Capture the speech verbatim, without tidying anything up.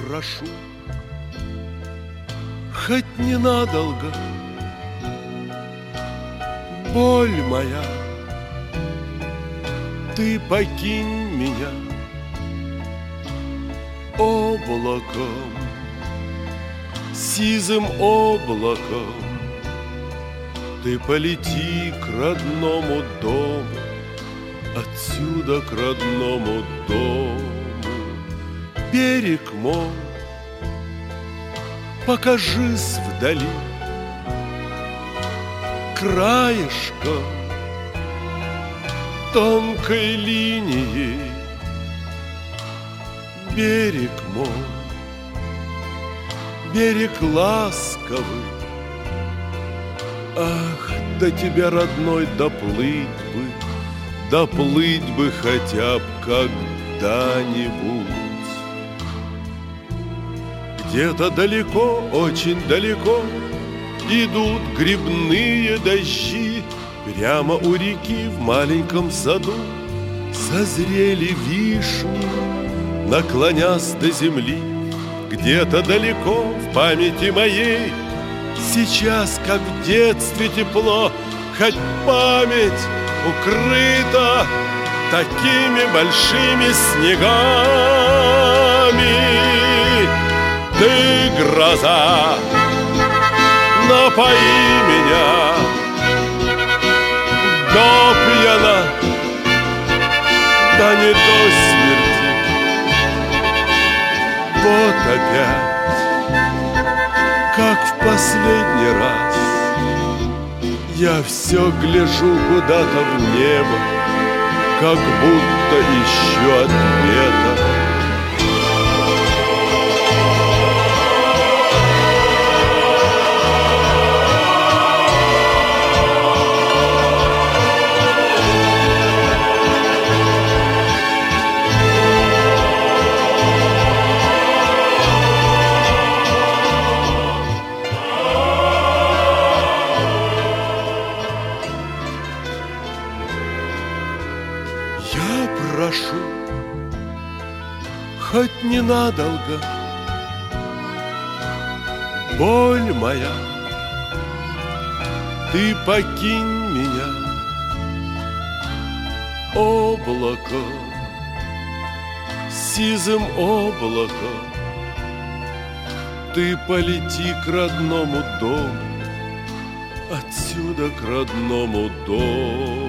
прошу, хоть ненадолго, боль моя, ты покинь меня облаком, сизым облаком. Ты полети к родному дому, отсюда к родному дому. Берег мой, покажись вдали, краешком тонкой линией. Берег мой, берег ласковый, ах, до тебя, родной, доплыть бы, доплыть бы хотя б когда-нибудь. Где-то далеко, очень далеко идут грибные дожди. Прямо у реки в маленьком саду созрели вишни, наклонясь до земли. Где-то далеко в памяти моей сейчас, как в детстве, тепло, хоть память укрыта такими большими снегами. Ты, гроза, напои меня допьяна, да не до смерти. Вот опять, как в последний раз, я все гляжу куда-то в небо, как будто ищу ответа. Прошу, хоть ненадолго, боль моя, ты покинь меня облаком, сизым облаком. Ты полети к родному дому, отсюда к родному дому.